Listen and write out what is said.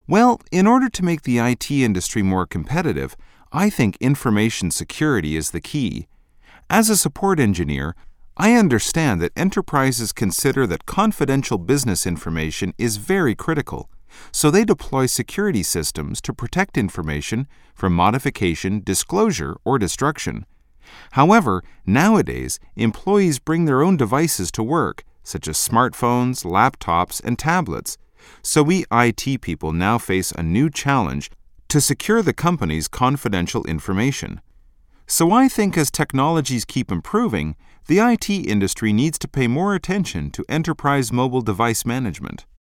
Well, in order to make the IT industry more competitive, I think information security is the key. As a support engineer, I understand that enterprises consider that confidential business information is very critical, so they deploy security systems to protect information from modification, disclosure, or destruction. However, nowadays, employees bring their own devices to work, such as smartphones, laptops, and tablets. So we IT people now face a new challenge to secure the company's confidential information. So I think as technologies keep improving, the IT industry needs to pay more attention to enterprise mobile device management.